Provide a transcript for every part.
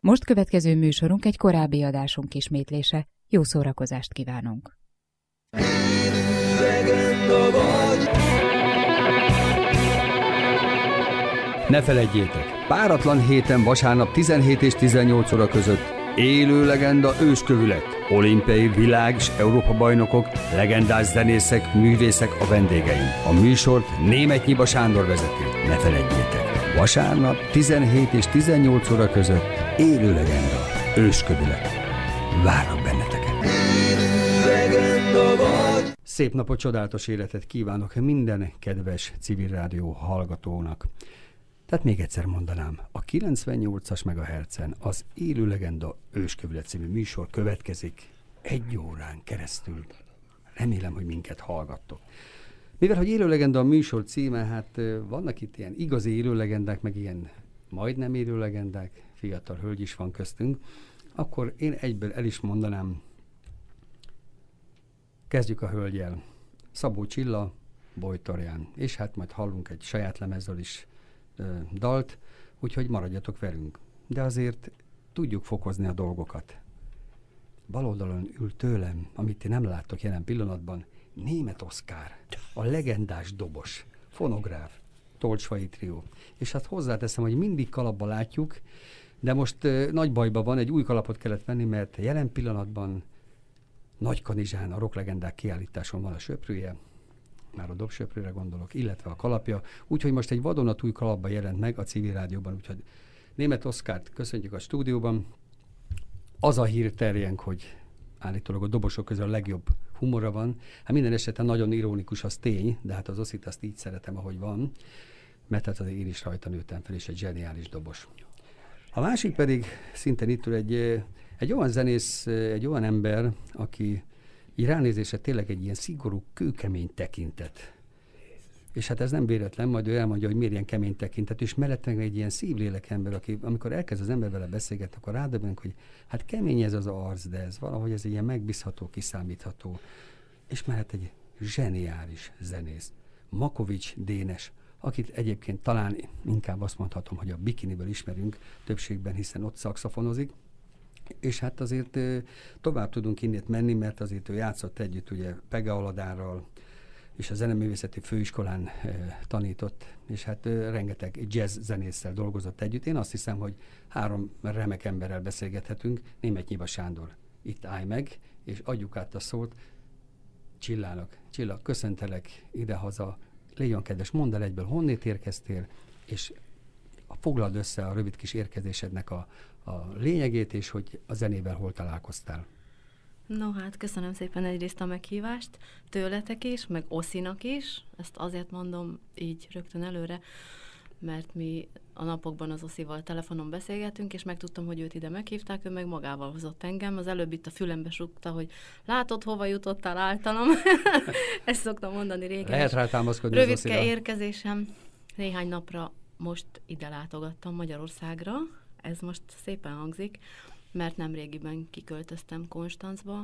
Most következő műsorunk egy korábbi adásunk ismétlése. Jó szórakozást kívánunk! Ne feledjétek, páratlan héten vasárnap 17 és 18 óra között élő legenda őskövület, olimpiai, világ és Európa-bajnokok, legendás zenészek, művészek a vendégeim. A műsort Németh-Nyiba Sándor vezeti. Ne feledjétek, vasárnap 17 és 18 óra között élő legenda őskövület. Várok benneteket! Szép napot, csodálatos életet kívánok minden kedves civil rádió hallgatónak. Tehát még egyszer mondanám, a 98-as MHz-en az élő legenda őskövület című műsor következik 1 órán keresztül. Remélem, hogy minket hallgattok. Mivel, hogy élő legenda a műsor címe, hát vannak itt ilyen igazi élő legendák, meg ilyen majdnem élő legendák, fiatal hölgy is van köztünk, akkor én egyből el is mondanám, kezdjük a hölgyel. Szabó Csilla, Bojtorján, és hát majd hallunk egy saját lemezről is dalt, úgyhogy maradjatok velünk. De azért tudjuk fokozni a dolgokat. Bal oldalon ül tőlem, amit ti nem láttok jelen pillanatban, Németh Oszkár, a legendás dobos, fonográf, Tolcsfai trió. És hát hozzáteszem, hogy mindig kalapba látjuk, de most nagy bajban van, egy új kalapot kellett venni, mert jelen pillanatban Nagykanizsán a rocklegendák kiállításon van a söprője, már a dobsöprőre gondolok, illetve a kalapja, úgyhogy most egy vadonatúj kalapba jelent meg a civil rádióban, úgyhogy Németh Oszkárt köszöntjük a stúdióban. Az a hír terjeng, hogy állítólag a dobosok közül a legjobb humora van. Hát minden esetben nagyon ironikus, az tény, de hát az Oszit azt így szeretem, ahogy van, mert hát azért én is rajta nőttem fel, és egy zseniális dobos. A másik pedig szintén itt ül egy olyan zenész, egy olyan ember, aki így ránézésre tényleg egy ilyen szigorú, kőkemény tekintet. És hát ez nem véletlen, majd ő elmondja, hogy miért ilyen kemény tekintet, és mellett meg egy ilyen szívlélek ember, aki amikor elkezd az ember vele beszélgetni, akkor rádöbbenünk, hogy hát kemény ez az arc, de ez valahogy ez egy ilyen megbízható, kiszámítható. És mellett egy zseniális zenész, Makovics Dénes, akit egyébként talán inkább azt mondhatom, hogy a Bikiniből ismerünk többségben, hiszen ott szaxofonozik. És hát azért tovább tudunk innét menni, mert azért ő játszott együtt ugye Pega Aladárral, és a Zeneművészeti Főiskolán tanított, és hát rengeteg jazz zenésszel dolgozott együtt. Én azt hiszem, hogy 3 remek emberrel beszélgethetünk. Németh-Nyiba Sándor, itt állj meg, és adjuk át a szót Csillának. Csilla, köszöntelek idehaza, légy kedves, mondd el egyből, honnét érkeztél, és foglald össze a rövid kis érkezésednek a lényegét, és hogy a zenével hol találkoztál. No hát, köszönöm szépen egyrészt a meghívást tőletek is, meg Oszinak is. Ezt azért mondom így rögtön előre, mert mi a napokban az Oszival telefonon beszélgetünk, és megtudtam, hogy őt ide meghívták, ő meg magával hozott engem. Az előbb itt a fülembe súgta, hogy látod, hova jutottál általam. Ezt szoktam mondani régen. Lehet rá támaszkodni az Oszira. Rövidke érkezésem. Néhány napra most ide látogattam Magyarországra. Ez most szépen hangzik, mert nemrégiben kiköltöztem Konstancba,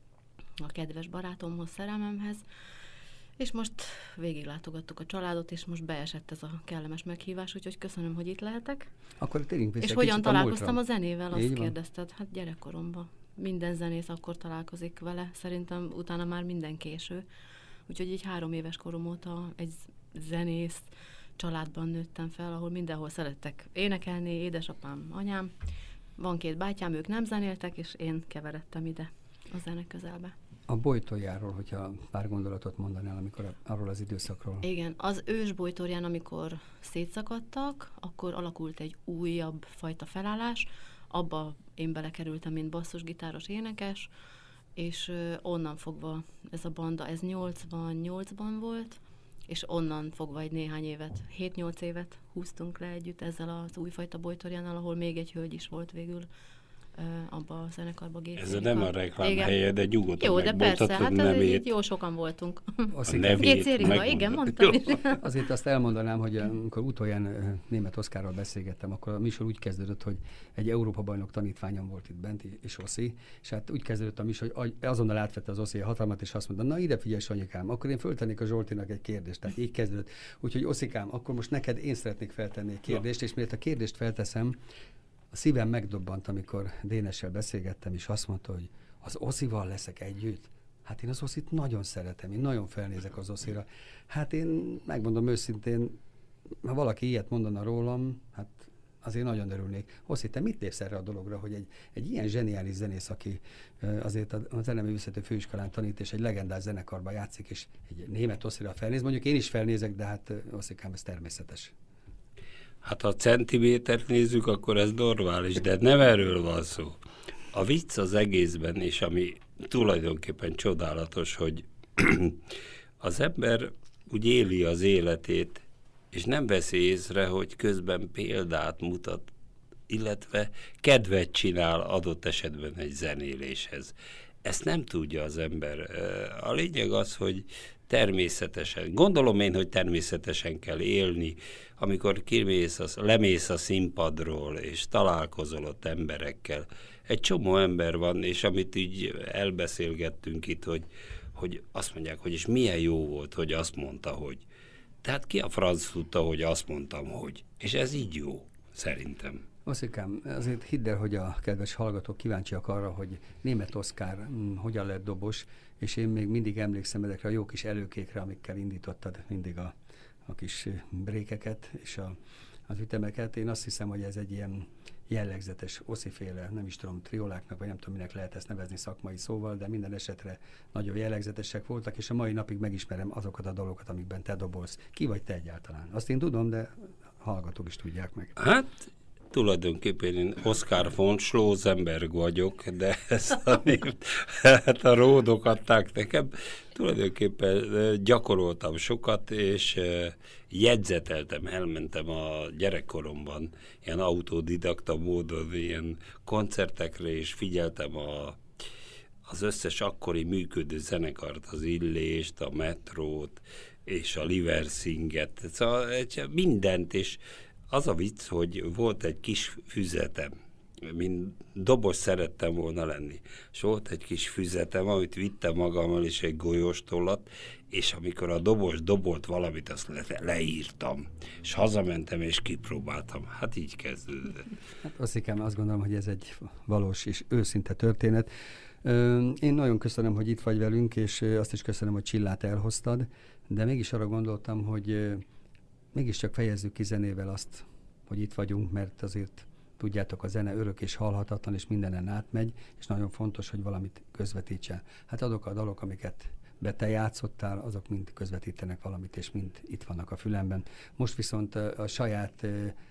a kedves barátomhoz, szerelmemhez, és most végiglátogattuk a családot, és most beesett ez a kellemes meghívás, úgyhogy köszönöm, hogy itt lehetek. Akkor térjünk vissza. És hogyan találkoztam a zenével, azt kérdezted? Hát gyerekkoromban. Minden zenész akkor találkozik vele, szerintem utána már minden késő. Úgyhogy így 3 éves korom óta egy zenész családban nőttem fel, ahol mindenhol szerettek énekelni, édesapám, anyám. Van 2 bátyám, ők nem zenéltek, és én keveredtem ide a zene közelbe. A Bojtorjáról, hogyha pár gondolatot mondanál, amikor arról az időszakról. Igen, az ős Bojtorján, amikor szétszakadtak, akkor alakult egy újabb fajta felállás, abba én belekerültem, mint basszusgitáros énekes, és onnan fogva ez a banda, ez 88-ban volt, és onnan fogva egy néhány évet, 7-8 évet húztunk le együtt ezzel az újfajta Bojtorjánnal, ahol még egy hölgy is volt végül abba a zenekarba. Ez nem a reklám helye, de nyugodtan jó, de persze, hát így jó sokan voltunk. A nevét igen, mondtam is. Azért azt elmondanám, hogy amikor utoljára Németh Oszkárral beszélgettem, akkor a műsor úgy kezdődött, hogy egy Európa-bajnok tanítványom volt itt bent, és Oszi, és hát úgy kezdődött a műsor, hogy azonnal átvette az Oszi a hatalmat, és azt mondta, na ide figyelj, Sanyikám, akkor én föltennék a Zsoltinak egy kérdést. Tehát így kezdődött. Úgyhogy Oszikám, akkor most neked én szeretnék feltenni egy kérdést, és miért a kérdést felteszem, a szívem megdobbant, amikor Dénessel beszélgettem, és azt mondta, hogy az Oszival leszek együtt. Hát én az Oszit nagyon szeretem, én nagyon felnézek az Oszira. Hát én megmondom őszintén, ha valaki ilyet mondana rólam, hát azért nagyon örülnék. Oszi, te mit lépsz erre a dologra, hogy egy ilyen zseniális zenész, aki azért a Zeneművészeti Főiskolán tanít, és egy legendás zenekarban játszik, és egy német Oszira felnéz. Mondjuk én is felnézek, de hát Oszikám, ez természetes. Hát ha centimétert nézzük, akkor ez normális, de nem erről van szó. A vicc az egészben, és ami tulajdonképpen csodálatos, hogy az ember úgy éli az életét, és nem veszi észre, hogy közben példát mutat, illetve kedvet csinál adott esetben egy zenéléshez. Ezt nem tudja az ember. A lényeg az, hogy természetesen, gondolom én, hogy természetesen kell élni, amikor lemész a színpadról, és találkozol ott emberekkel. Egy csomó ember van, és amit így elbeszélgettünk itt, hogy azt mondják, hogy és milyen jó volt, hogy azt mondta, hogy. Tehát ki a franc tudta, hogy azt mondtam, hogy. És ez így jó, szerintem. Oszikám, azért hidd el, hogy a kedves hallgatók kíváncsiak arra, hogy német Oszkár hogyan lett dobos, és én még mindig emlékszem ezekre a jó kis előkékre, amikkel indítottad mindig a kis brékeket és az ütemeket. Én azt hiszem, hogy ez egy ilyen jellegzetes osziféle, nem is tudom, trioláknak, vagy nem tudom, minek lehet ezt nevezni szakmai szóval, de minden esetre nagyon jellegzetesek voltak, és a mai napig megismerem azokat a dolgokat, amikben te dobolsz. Ki vagy te egyáltalán? Azt én tudom, de hallgatók is tudják meg. Hát, tulajdonképpen én Oskar von Schlossenberg vagyok, de ezt hát a ródok adták nekem. Tulajdonképpen gyakoroltam sokat, és jegyzeteltem, elmentem a gyerekkoromban ilyen autodidakta módon, ilyen koncertekre, és figyeltem az összes akkori működő zenekart, az Illést, a Metrót, és a Liversinget, szóval mindent, és az a vicc, hogy volt egy kis füzetem, mint dobos szerettem volna lenni, és volt egy kis füzetem, amit vittem magammal, és egy golyóstollat, és amikor a dobos dobolt valamit, azt leírtam, és hazamentem, és kipróbáltam. Hát így kezdődött. Hát Oszikám, azt gondolom, hogy ez egy valós és őszinte történet. Én nagyon köszönöm, hogy itt vagy velünk, és azt is köszönöm, hogy Csillát elhoztad, de mégis arra gondoltam, hogy mégiscsak fejezzük ki zenével azt, hogy itt vagyunk, mert azért tudjátok, a zene örök és halhatatlan, és mindenen átmegy, és nagyon fontos, hogy valamit közvetítsen. Hát azok a dalok, amiket te játszottál, azok mind közvetítenek valamit, és mind itt vannak a fülemben. Most viszont a saját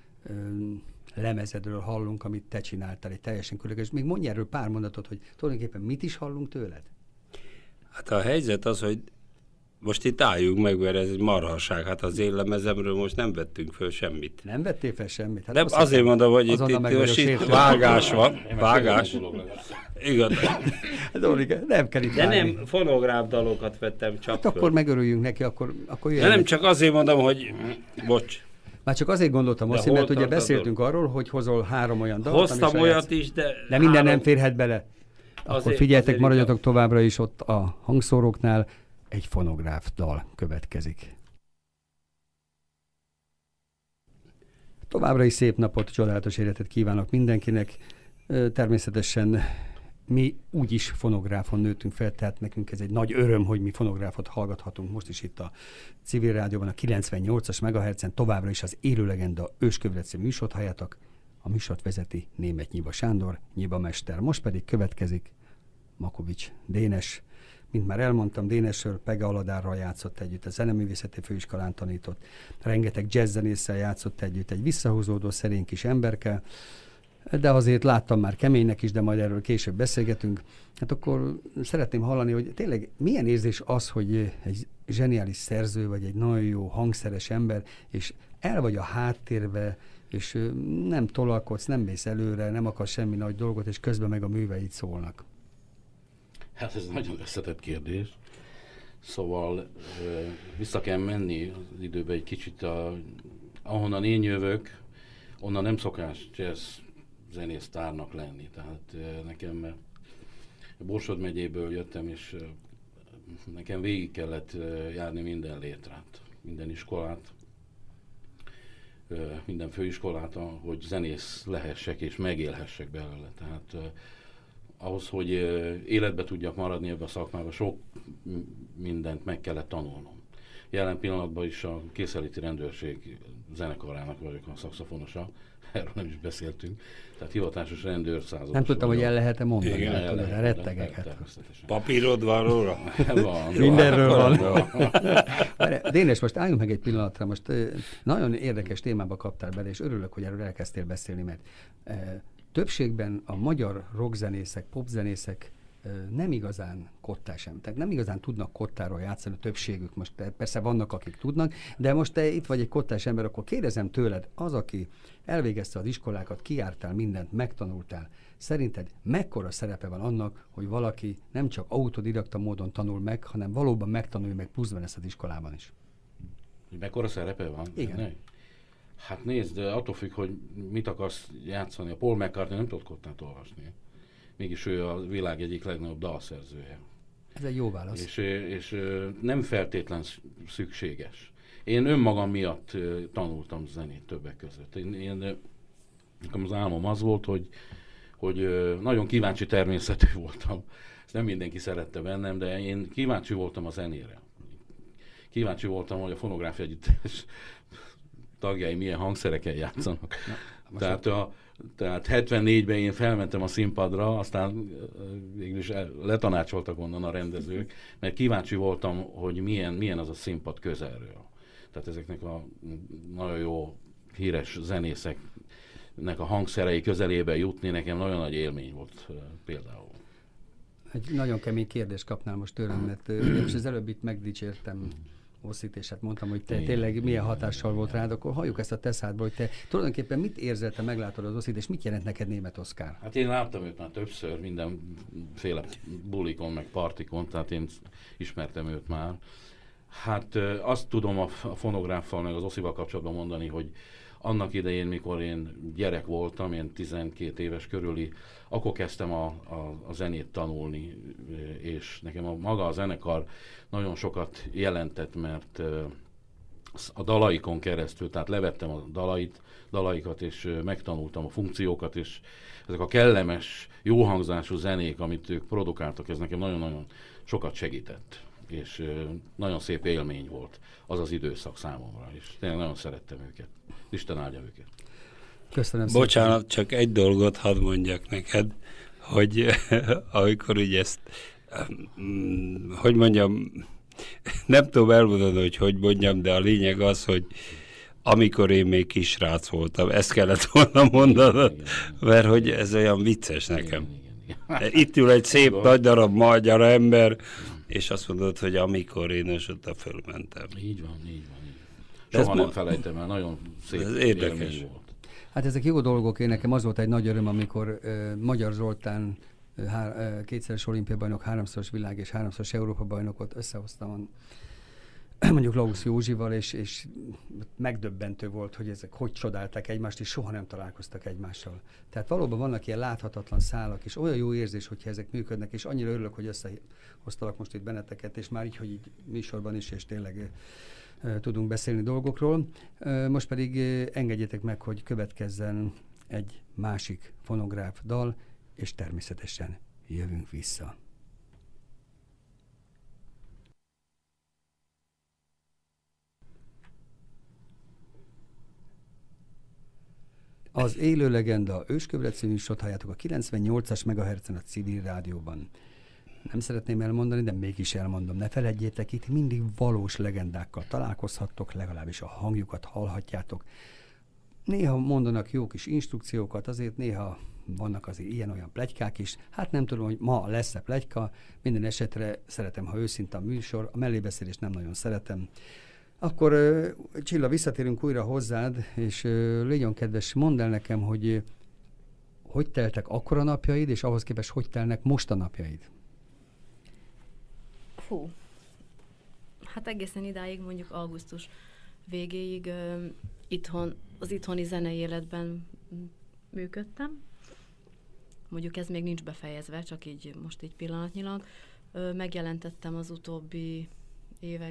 lemezedről hallunk, amit te csináltál, egy teljesen különleges. Még mondj erről pár mondatot, hogy tulajdonképpen mit is hallunk tőled? Hát a helyzet az, hogy most itt álljunk meg, mert ez egy marhaság. Hát az én lemezemről most nem vettünk föl semmit. Nem vettél fel semmit? Hát nem, azért mondom, hogy itt vágás van. Vágás. Igen. Nem kell itt de válni. Nem, fonográf dalokat vettem csak hát föl. Akkor megörüljünk neki, akkor jöjjön. De nem csak azért mondom, hogy... Bocs. Már csak azért gondoltam, Oszi, mert ugye beszéltünk arról, hogy hozol 3 olyan dalt. Hoztam olyat is, de... De minden nem férhet bele. Akkor figyeljetek, maradjatok továbbra is ott a hangszóróknál. Egy fonográf dal következik. Továbbra is szép napot, csodálatos életet kívánok mindenkinek. Természetesen mi úgyis fonográfon nőttünk fel, tehát nekünk ez egy nagy öröm, hogy mi fonográfot hallgathatunk most is itt a Civil Rádióban, a 98-as MHz-en, továbbra is az Élő Legenda őskövletsző műsort halljátok. A műsort vezeti Németh Nyiva Sándor, nyibamester. Most pedig következik Makovics Dénes. Mint már elmondtam, Dénesről Pege Aladárral játszott együtt, a Zeneművészeti Főiskolán tanított, rengeteg jazzzenésszel játszott együtt, egy visszahúzódó szerény kis emberke, de azért láttam már keménynek is, de majd erről később beszélgetünk. Hát akkor szeretném hallani, hogy tényleg milyen érzés az, hogy egy zseniális szerző, vagy egy nagyon jó hangszeres ember, és el vagy a háttérbe, és nem tolakodsz, nem mész előre, nem akarsz semmi nagy dolgot, és közben meg a műveid szólnak. Hát ez nagyon összetett kérdés. Szóval vissza kell menni az időbe egy kicsit, ahonnan én jövök, onnan nem szokás jazz zenésztárnak lenni. Tehát nekem Borsod megyéből jöttem, és nekem végig kellett járni minden létrát, minden iskolát. minden főiskolát, hogy zenész lehessek és megélhessek belőle. Tehát ahhoz, hogy életbe tudjak maradni ebbe a szakmában, sok mindent meg kellett tanulnom. Jelen pillanatban is a Készeléti Rendőrség zenekarának vagyok a szaxofonosa, erről nem is beszéltünk, tehát hivatásos rendőrszázados. Nem tudtam, hogy el lehet-e mondani, Igen, tudod, rettegek. természetesen. Papírod van róla? Van, Mindenről van. van. Dénes, most álljunk meg egy pillanatra, most nagyon érdekes témába kaptál bele, és örülök, hogy erről elkezdtél beszélni, mert többségben a magyar rockzenészek, popzenészek nem igazán kottá sem. Tehát nem igazán tudnak kottáról játszani, a többségük. Most persze vannak, akik tudnak, de most te itt vagy egy kottás ember, akkor kérdezem tőled, az, aki elvégezte az iskolákat, kijártál mindent, megtanultál, szerinted mekkora szerepe van annak, hogy valaki nem csak autodidakta módon tanul meg, hanem valóban megtanulja meg pluszban ezt az iskolában is? Mekkora szerepe van? Igen. Ne? Hát nézd, attól függ, hogy mit akarsz játszani. A Paul McCartney nem tudott kottát olvasni. Mégis ő a világ egyik legnagyobb dalszerzője. Ez egy jó válasz. És nem feltétlen szükséges. Én önmagam miatt tanultam zenét többek között. Nekem az álmom az volt, hogy nagyon kíváncsi természetű voltam. Ezt nem mindenki szerette bennem, de én kíváncsi voltam a zenére. Kíváncsi voltam, hogy a fonográfia együttes tagjai milyen hangszereken játszanak. Tehát 74-ben én felmentem a színpadra, aztán végülis letanácsoltak onnan a rendezők, mert kíváncsi voltam, hogy milyen az a színpad közelről. Tehát ezeknek a nagyon jó, híres zenészeknek a hangszerei közelébe jutni nekem nagyon nagy élmény volt például. Egy nagyon kemény kérdést kapnál most tőlem, mert most az előbb itt megdicsértem Oszit, és hát mondtam, hogy te tényleg milyen hatással volt rád, akkor halljuk ezt a te szádból, hogy te tulajdonképpen mit érzel, te meglátod az Oszit, és mit jelent neked Németh Oszkár? Hát én láttam őt már többször, mindenféle bulikon, meg partikon, tehát én ismertem őt már. Hát azt tudom a fonográffal, meg az Oszival kapcsolatban mondani, hogy annak idején, mikor én gyerek voltam, én 12 éves körüli, akkor kezdtem a zenét tanulni, és nekem maga a zenekar nagyon sokat jelentett, mert a dalaikon keresztül, tehát levettem a dalaikat, és megtanultam a funkciókat, és ezek a kellemes, jó hangzású zenék, amit ők produkáltak, ez nekem nagyon-nagyon sokat segített, és nagyon szép élmény volt az időszak számomra, és tényleg nagyon szerettem őket. Isten áldja őket. Köszönöm szépen. Bocsánat, csak egy dolgot hadd mondjak neked, hogy amikor ugye ezt, hogy mondjam, nem tudom elmondani, hogy mondjam, de a lényeg az, hogy amikor én még kisrác voltam, ezt kellett volna mondanod, mert hogy ez olyan vicces nekem. Igen. Itt ül egy szép nagy darab magyar ember, és azt mondod, hogy amikor én oda fölmentem. Így van. Soha nem felejtem el, nagyon szép érdekes volt. Hát ezek jó dolgok, én nekem az volt egy nagy öröm, amikor Magyar Zoltán kétszeres olimpiabajnok, 3-szoros világ és 3-szoros Európa bajnokot összehoztam mondjuk Lausz Józsival, és megdöbbentő volt, hogy ezek hogy csodálták egymást, és soha nem találkoztak egymással. Tehát valóban vannak ilyen láthatatlan szálak, és olyan jó érzés, hogyha ezek működnek, és annyira örülök, hogy összehoztalak most itt benneteket, és már így, hogy így műsorban is, és tényleg tudunk beszélni dolgokról. Most pedig engedjétek meg, hogy következzen egy másik fonográf dal, és természetesen jövünk vissza. Az Élő Legenda Őskövlet című műsort halljátok a 98-as MHz-en a Civil Rádióban. Nem szeretném elmondani, de mégis elmondom. Ne feledjétek, itt mindig valós legendákkal találkozhattok, legalábbis a hangjukat hallhatjátok. Néha mondanak jó kis instrukciókat, azért néha vannak azért ilyen-olyan pletykák is. Hát nem tudom, hogy ma lesz-e pletyka, minden esetre szeretem, ha őszinte a műsor, a mellébeszélést nem nagyon szeretem. Akkor Csilla, visszatérünk újra hozzád, és legyen kedves, mondd el nekem, hogy teltek akkor a napjaid, és ahhoz képest hogy telnek most a napjaid? Fú, hát egészen idáig, mondjuk augusztus végéig az itthoni zenei életben működtem. Mondjuk ez még nincs befejezve, csak így most így pillanatnyilag. Megjelentettem az utóbbi évek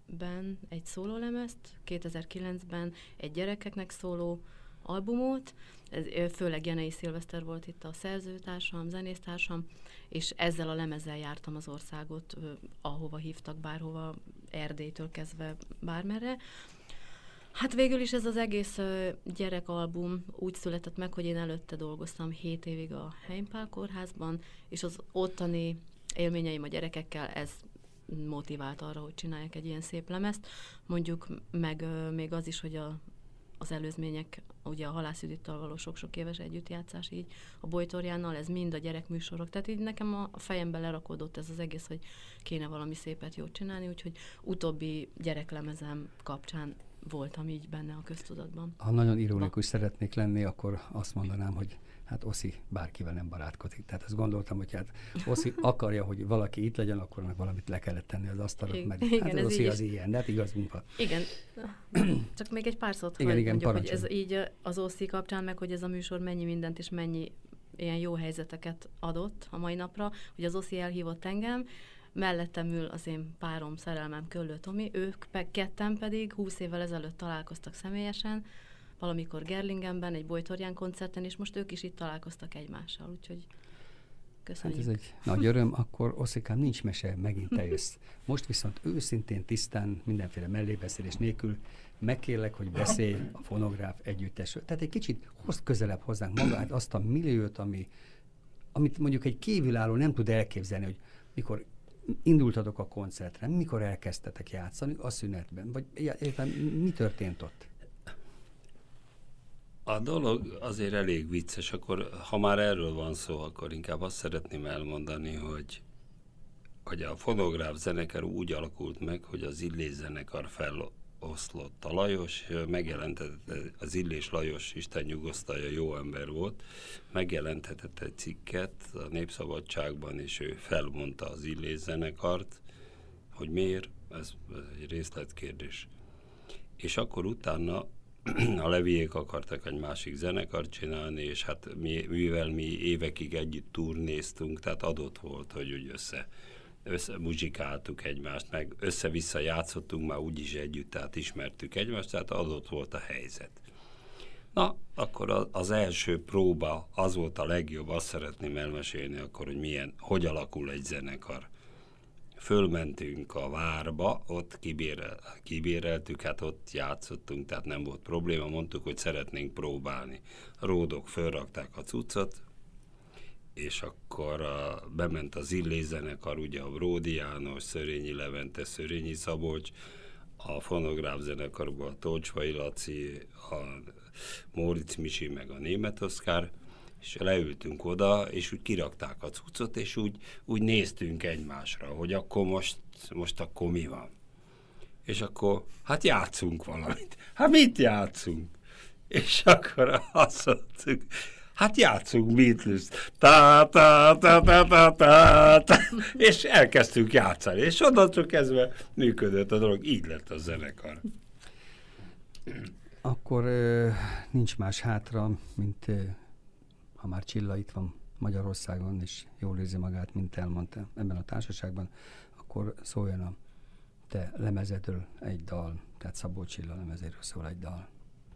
2010-ben egy szólólemezt, 2009-ben egy gyerekeknek szóló albumot, ez, főleg Jenei Szilveszter volt itt a szerzőtársam, zenésztársam, és ezzel a lemezzel jártam az országot, ahova hívtak, bárhova, Erdélytől kezdve bármerre. Hát végül is ez az egész gyerekalbum úgy született meg, hogy én előtte dolgoztam 7 évig a Heimpál kórházban, és az ottani élményeim a gyerekekkel, ez motivált arra, hogy csináljak egy ilyen szép lemezt. Mondjuk meg még az is, hogy az előzmények, ugye a Halász Judittal való sok-sok éves együttjátszás így a Bojtorjánnal, ez mind a gyerekműsorok. Tehát így nekem a fejembe lerakódott ez az egész, hogy kéne valami szépet jót csinálni, úgyhogy utóbbi gyereklemezem kapcsán voltam így benne a köztudatban. Ha nagyon ironikus szeretnék lenni, akkor azt mondanám, hogy hát Oszi bárkivel nem barátkozik. Tehát azt gondoltam, hogy hát Oszi akarja, hogy valaki itt legyen, akkor annak valamit le kellett tenni az asztalot, mert igen, hát az Oszi az ilyen, de hát igazunk van. Igen, csak még egy pár szót, igen, mondjuk, hogy ez így az Oszi kapcsán, meg hogy ez a műsor mennyi mindent és mennyi ilyen jó helyzeteket adott a mai napra, hogy az Oszi elhívott engem, mellettem ül az én párom, szerelmem, Köllő Tomi, ők ketten pedig 20 évvel ezelőtt találkoztak személyesen, valamikor Gerlingenben, egy Bojtorján koncerten, és most ők is itt találkoztak egymással, úgyhogy köszönjük. Hát ez egy nagy öröm, akkor Oszikám, nincs mese, megint te jössz. Most viszont őszintén, tisztán, mindenféle mellébeszélés nélkül megkérlek, hogy beszélj a fonográf együttesről. Tehát egy kicsit hozd közelebb hozzánk magát azt a milliót, amit mondjuk egy kívülálló nem tud elképzelni, hogy mikor indultatok a koncertre, mikor elkezdtetek játszani a szünetben, vagy éppen mi történt ott? A dolog azért elég vicces, akkor ha már erről van szó, akkor inkább azt szeretném elmondani, hogy a fonográf zenekar úgy alakult meg, hogy az Illés zenekar feloszlott. A Lajos megjelentetett, az Illés Lajos, Isten nyugosztalja, jó ember volt, megjelentetett egy cikket a Népszabadságban, és ő felmondta az Illés zenekart, hogy miért, ez egy részletkérdés. És akkor utána a Leviék akartak egy másik zenekart csinálni, és hát mivel mi évekig együtt turnéztunk, tehát adott volt, hogy úgy össze muzsikáltuk egymást, meg össze-vissza játszottunk már úgyis együtt, tehát ismertük egymást, tehát adott volt a helyzet. Na, akkor az első próba, az volt a legjobb, azt szeretném elmesélni akkor, hogy hogy alakul egy zenekar. Fölmentünk a várba, ott kibéreltük, hát ott játszottunk, tehát nem volt probléma, mondtuk, hogy szeretnénk próbálni. A ródok fölrakták a cuccot, és akkor bement az Illés zenekar, ugye a Bródi János, Szörényi Levente, Szörényi Szabolcs, a fonográf zenekarból a Tolcsvai Laci, a Móricz Misi, meg a Németh Oszkár, és leültünk oda, és úgy kirakták a cuccot, és úgy néztünk egymásra, hogy akkor most akkor mi van. És akkor, hát játszunk valamit. Hát mit játszunk? És akkor azt mondtuk, hát játszunk Beatles-t. Ta-ta-ta-ta-ta-ta. És elkezdtünk játszani. És onnantól kezdve működött a dolog. Így lett a zenekar. Akkor nincs más hátra, mint ha már Csilla itt van Magyarországon, és jól érzi magát, mint elmondta ebben a társaságban, akkor szóljon a te lemezedről egy dal, tehát Szabó Csilla lemezéről szól egy dal.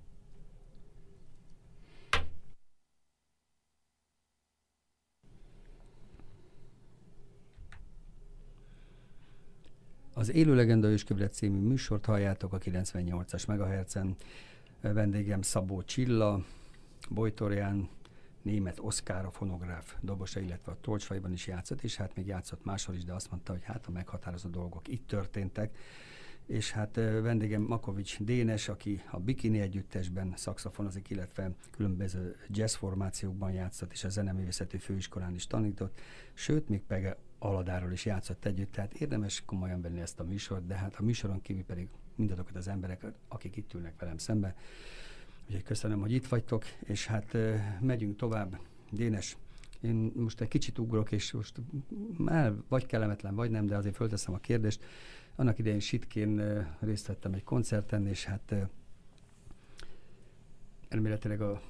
Az Élő Legenda Őskövlet című műsort halljátok a 98-as MHz-en. Vendégem Szabó Csilla, Bojtorján, Németh Oszkár, a fonográf dobosa, illetve a Tolcsvaiban is játszott, és hát még játszott máshol is, de azt mondta, hogy hát a meghatározó dolgok itt történtek. És hát vendégem Makovics Dénes, aki a Bikini együttesben szaxofonozik, illetve különböző jazz formációkban játszott, és a Zeneművészeti Főiskolán is tanított, sőt, még Pege Aladáról is játszott együtt, tehát érdemes komolyan venni ezt a műsort, de hát a műsoron kívül pedig mindazokat az embereket, akik itt ülnek velem szembe. Úgyhogy köszönöm, hogy itt vagytok, és hát megyünk tovább. Dénes, én most egy kicsit ugrok, és most vagy kellemetlen, vagy nem, de azért fölteszem a kérdést. Annak idején Sitkén részt vettem egy koncerten, és hát elméletileg a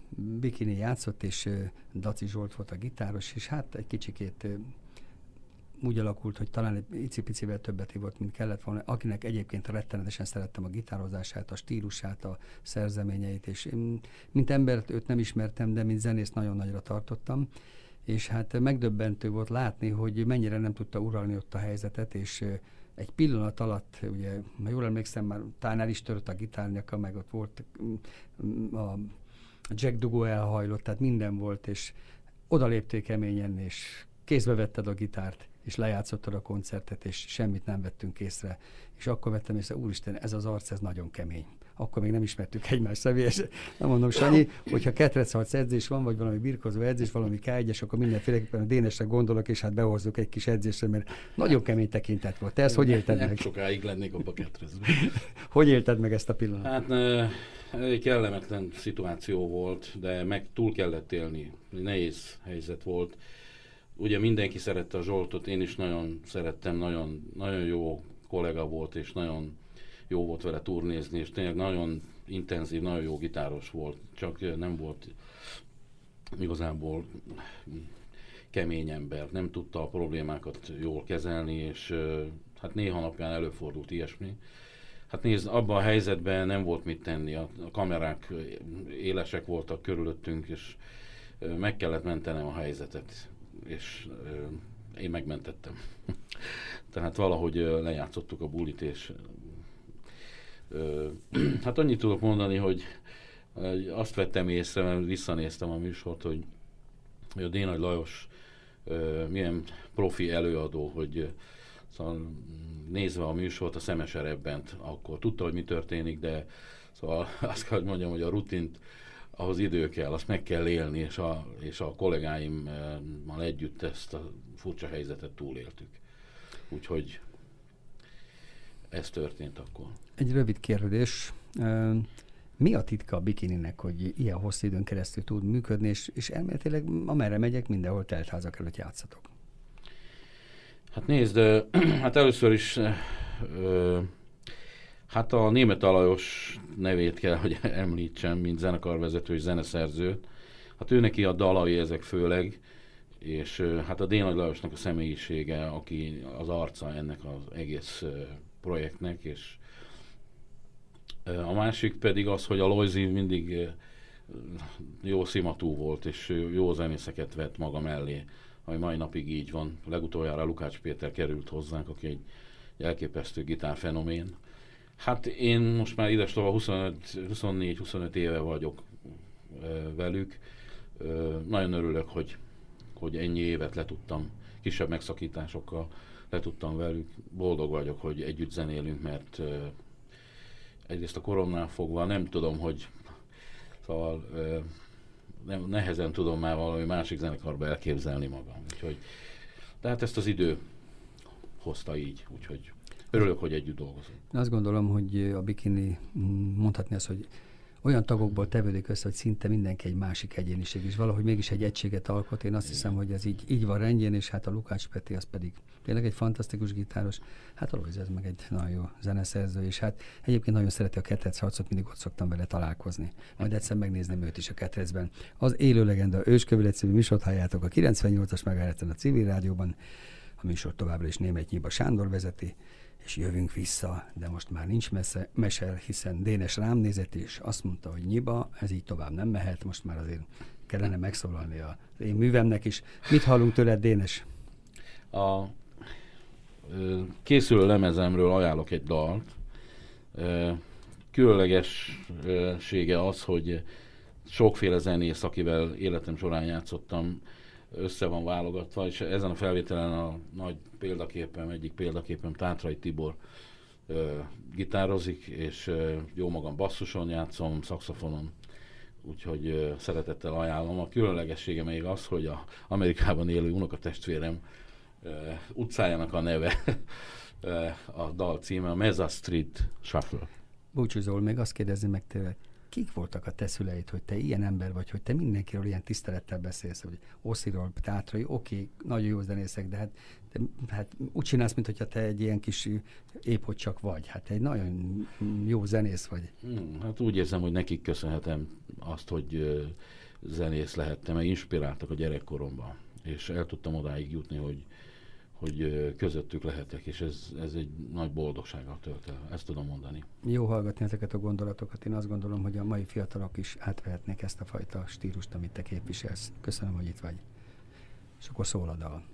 Bikini játszott, és Daci Zsolt volt a gitáros, és hát egy kicsikét úgy alakult, hogy talán egy icipicivel többet volt, mint kellett volna, akinek egyébként rettenetesen szerettem a gitározását, a stílusát, a szerzeményeit, és én, mint embert őt nem ismertem, de mint zenészt nagyon nagyra tartottam, és hát megdöbbentő volt látni, hogy mennyire nem tudta uralni ott a helyzetet, és egy pillanat alatt, ugye, ha jól emlékszem, már talán el is tört a gitárnyaka, meg ott volt a Jack dugó elhajlott, tehát minden volt, és odaléptél keményen, és kézbe vetted a gitárt, és lejátszottad a koncertet, és semmit nem vettünk észre. És akkor vettem észre, úristen, ez az arc, ez nagyon kemény. Akkor még nem ismertük egymást személyesen. Nem mondom, Sanyi, hogyha ketrecharc edzés van, vagy valami birkozó edzés, valami K1-es, akkor mindenféleképpen a Dénesre gondolok, és hát behozzuk egy kis edzésre, mert nagyon kemény tekintet volt. Te ezt hogy élted meg? Nem sokáig lennék abba ketrecben. Hogy élted meg ezt a pillanatot? Hát egy kellemetlen szituáció volt, de meg túl kellett élni. Nehéz helyzet volt. Ugye mindenki szerette a Zsoltot, én is nagyon szerettem, nagyon, nagyon jó kollega volt, és nagyon jó volt vele turnézni, és tényleg nagyon intenzív, nagyon jó gitáros volt, csak nem volt igazából kemény ember, nem tudta a problémákat jól kezelni, és hát néha napján előfordult ilyesmi. Hát nézd, abban a helyzetben nem volt mit tenni, a kamerák élesek voltak körülöttünk, és meg kellett mentenem a helyzetet, és én megmentettem. Tehát valahogy lejátszottuk a bulit, és hát annyit tudok mondani, hogy azt vettem észre, mert visszanéztem a műsort, hogy a Dénagy Lajos milyen profi előadó, hogy szóval nézve a műsort, a szeme se rebbent, akkor tudta, hogy mi történik, de szóval azt kell, hogy mondjam, hogy a rutint ahhoz idő kell, azt meg kell élni, és a kollégáimmal együtt ezt a furcsa helyzetet túléltük. Úgyhogy ez történt akkor. Egy rövid kérdés. Mi a titka a bikininek, hogy ilyen hosszú időn keresztül tud működni, és elméletileg amerre megyek, mindenhol teltházak előtt játszatok? Hát nézd, hát először is hát a Németh Alajos nevét kell, hogy említsem, mint zenekarvezető és zeneszerzőt. Hát ő neki a dalai ezek főleg, és hát a Dénagy Lajosnak a személyisége, aki az arca ennek az egész projektnek, és a másik pedig az, hogy a Lojzi mindig jó szimatú volt, és jó zenészeket vett maga mellé, ami mai napig így van. Legutoljára Lukács Péter került hozzánk, aki egy elképesztő gitárfenomén. Hát én most már idestova 24-25 éve vagyok velük. Nagyon örülök, hogy ennyi évet letudtam, kisebb megszakításokkal letudtam velük. Boldog vagyok, hogy együtt zenélünk, mert egyrészt a koromnál fogva nem tudom, hogy szóval nehezen tudom már valami másik zenekarba elképzelni magam. Úgyhogy, tehát ezt az idő hozta így, úgyhogy örülök, hogy együtt dolgozunk. Azt gondolom, hogy a bikini, mondhatni azt, hogy olyan tagokból tevődik össze, hogy szinte mindenki egy másik egyéniség, és valahogy mégis egy egységet alkot. Én azt hiszem, hogy ez így van rendjén, és hát a Lukács Peti az pedig tényleg egy fantasztikus gitáros. Hát a Lojzi ez meg egy nagyon jó zeneszerző, és hát egyébként nagyon szereti a ketrecharcot, mindig ott szoktam vele találkozni. Majd egyszer megnézném őt is a ketrecben. Az Élő Legenda Őskövület című műsort halljátok a 98-as MHz-en a Civil Rádióban. A műsor továbbra is Németh Nyiba Sándor vezeti, és jövünk vissza, de most már nincs mese, hiszen Dénes rám nézett, és azt mondta, hogy Nyiba, ez így tovább nem mehet, most már azért kellene megszólalni az én művemnek is. Mit hallunk tőled, Dénes? A készülő lemezemről ajánlok egy dalt. Különlegessége az, hogy sokféle zenész, akivel életem során játszottam, össze van válogatva, és ezen a felvételen a nagy példaképem, egyik példaképem Tátrai Tibor gitározik, és jó magam basszuson játszom, szaxofonon, úgyhogy szeretettel ajánlom. A különlegessége még az, hogy az Amerikában élő unokatestvérem utcájának a neve, a dal címe, a Meza Street Shuffle. Búcsúzol, még azt kérdezni meg tőle, kik voltak a te szüleid, hogy te ilyen ember vagy, hogy te mindenkiről ilyen tisztelettel beszélsz, hogy Osziról, Tátrai, oké, nagyon jó zenészek, de hát úgy csinálsz, mintha te egy ilyen kis épp hogy csak vagy. Hát egy nagyon jó zenész vagy. Hát úgy érzem, hogy nekik köszönhetem azt, hogy zenész lehettem, mert inspiráltak a gyerekkoromban, és el tudtam odáig jutni, hogy hogy közöttük lehetek, és ez egy nagy boldogsággal tölt el. Ezt tudom mondani. Jó hallgatni ezeket a gondolatokat. Én azt gondolom, hogy a mai fiatalok is átvehetnék ezt a fajta stílust, amit te képviselsz. Köszönöm, hogy itt vagy. És akkor szól a dal.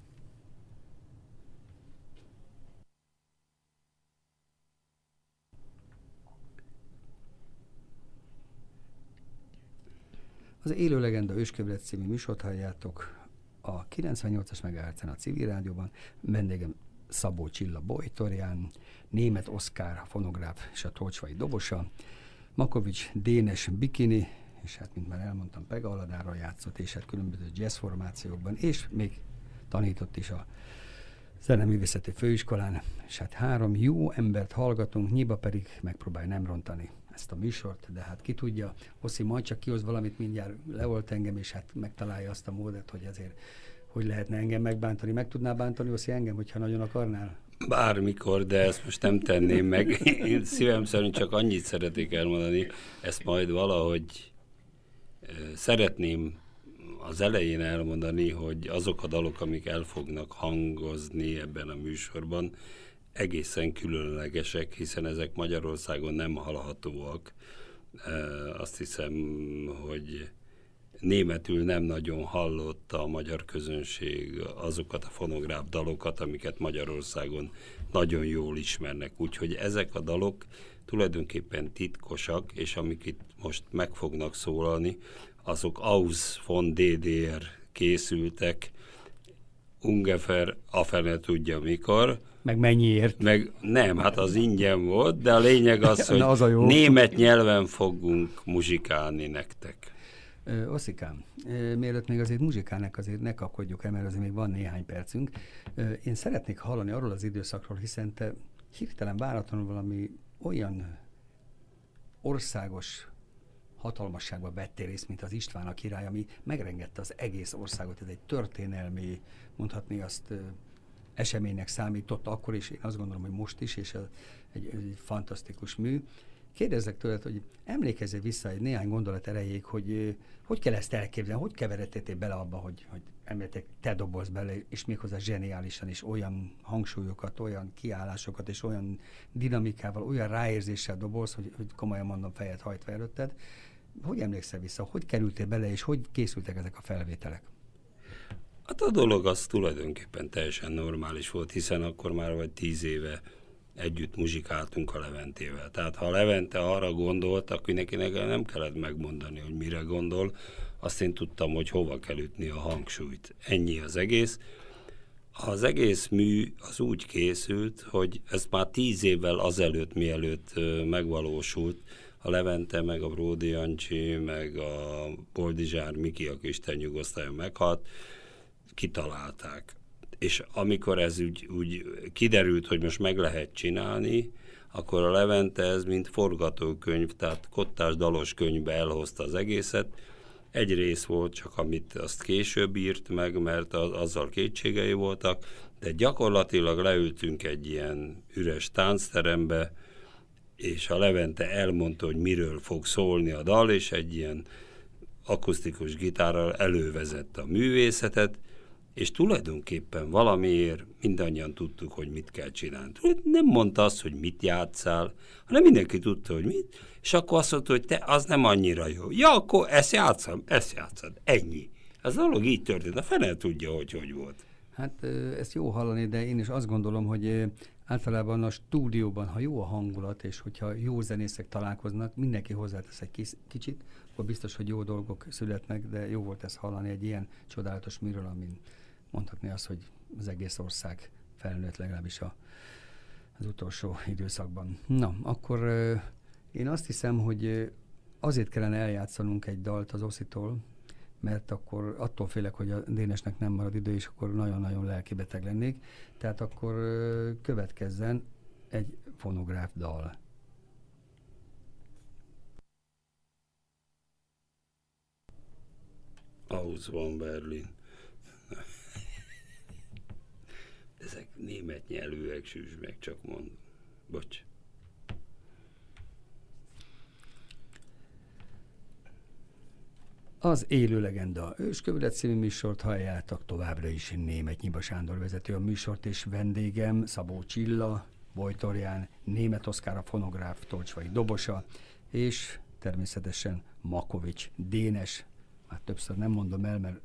Az Élő Legenda Őskövlet című műsort halljátok a 98-as MHz-en a Civil Rádióban. Vendégem Szabó Csilla Bojtorján, Németh Oszkár fonográf és a Tolcsvai dobosa, Makovics Dénes bikini, és hát, mint már elmondtam, Pega Aladáról játszott, és hát különböző jazz formációkban, és még tanított is a Zeneművészeti Főiskolán, és hát 3 jó embert hallgatunk, Nyiba pedig megpróbálja nem rontani ezt a műsort, de hát ki tudja, Oszi majd csak kihoz valamit, mindjárt leolt engem, és hát megtalálja azt a módot, hogy azért hogy lehetne engem megbántani. Meg tudnál bántani, Oszi, engem, hogyha nagyon akarnál? Bármikor, de ezt most nem tenném meg. Én szívem szerint csak annyit szeretnék elmondani, ezt majd valahogy szeretném az elején elmondani, hogy azok a dalok, amik el fognak hangozni ebben a műsorban, egészen különlegesek, hiszen ezek Magyarországon nem hallhatóak. Azt hiszem, hogy németül nem nagyon hallotta a magyar közönség azokat a fonográf dalokat, amiket Magyarországon nagyon jól ismernek. Úgyhogy ezek a dalok tulajdonképpen titkosak, és amik itt most meg fognak szólalni, azok aus von DDR készültek, ungefähr a fene tudja mikor. Meg mennyiért? Meg nem, hát az ingyen volt, de a lényeg az, hogy az német nyelven fogunk muzsikálni nektek. Oszikám, mielőtt még azért muzsikálnak, azért ne kapkodjuk el, mert azért még van néhány percünk. Én szeretnék hallani arról az időszakról, hiszen te hirtelen váratlanul valami olyan országos hatalmasságba vettél részt, mint az István a király, ami megrengette az egész országot. Ez egy történelmi, mondhatni azt, eseménynek számított akkor is, én azt gondolom, hogy most is, és egy fantasztikus mű. Kérdezzek tőled, hogy emlékezzél vissza egy néhány gondolat erejéig, hogy hogy kell ezt elképzelni, hogy keveredtél bele abba, hogy említettek, te dobozz bele, és méghozzá zseniálisan, és olyan hangsúlyokat, olyan kiállásokat, és olyan dinamikával, olyan ráérzéssel doboz, hogy komolyan mondom, fejet hajtva előtted. Hogy emlékszel vissza, hogy kerültél bele, és hogy készültek ezek a felvételek? Hát a dolog az tulajdonképpen teljesen normális volt, hiszen akkor már vagy 10 éve együtt muzsikáltunk a Leventével. Tehát ha a Levente arra gondolt, akkor neki nem kellett megmondani, hogy mire gondol, azt én tudtam, hogy hova kell ütni a hangsúlyt. Ennyi az egész. Az egész mű az úgy készült, hogy ez már 10 évvel azelőtt, mielőtt megvalósult, a Levente, meg a Bródi Jancsi, meg a Boldizsár Miki, aki Isten nyugosztáljon, meghalt, kitalálták. És amikor ez úgy kiderült, hogy most meg lehet csinálni, akkor a Levente ez mint forgatókönyv, tehát kottás dalos könyvbe elhozta az egészet. Egy rész volt csak, amit azt később írt meg, mert azzal kétségei voltak, de gyakorlatilag leültünk egy ilyen üres táncterembe, és a Levente elmondta, hogy miről fog szólni a dal, és egy ilyen akusztikus gitárral elővezette a művészetet, és tulajdonképpen valamiért mindannyian tudtuk, hogy mit kell csinálni. Nem mondta azt, hogy mit játszál, hanem mindenki tudta, hogy mit, és akkor azt mondta, hogy te, az nem annyira jó. Ja, akkor ezt játszad, ennyi. Az dolog így történt, a fene tudja, hogy volt. Hát ezt jó hallani, de én is azt gondolom, hogy általában a stúdióban, ha jó a hangulat, és hogyha jó zenészek találkoznak, mindenki hozzátesz egy kicsit, akkor biztos, hogy jó dolgok születnek, de jó volt ezt hallani egy ilyen csodálatos műről, amin mondhatni azt, hogy az egész ország felnőtt legalábbis az utolsó időszakban. Na, akkor én azt hiszem, hogy azért kellene eljátszanunk egy dalt az Oszitól, mert akkor attól félek, hogy a Dénesnek nem marad idő, és akkor nagyon-nagyon lelkibeteg lennék. Tehát akkor következzen egy fonográf dal. Aus von Berlin. Ezek német nyelvűek, sűs meg, csak mond. Bocs. Az Élő Legenda Őskövület című műsort halljátok, továbbra is Németh Nyiba Sándor vezeti a műsort, és vendégem Szabó Csilla, Bojtorján, Németh Oszkár a fonográf, tolcsvai dobosa, és természetesen Makovics Dénes, már többször nem mondom el, mert